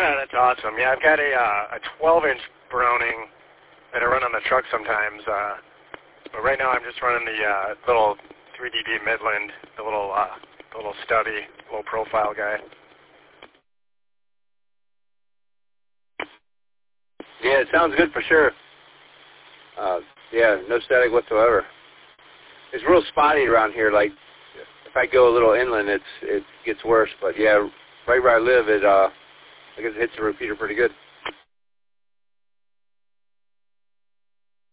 That's awesome. Yeah, I've got a 12-inch Browning that I run on the truck sometimes. But right now I'm just running the little 3DB Midland, the little stubby, low profile guy. Yeah, it sounds good for sure. Yeah, no static whatsoever. It's real spotty around here. Like if I go a little inland, it gets worse. But yeah, right where I live, I guess it hits the repeater pretty good.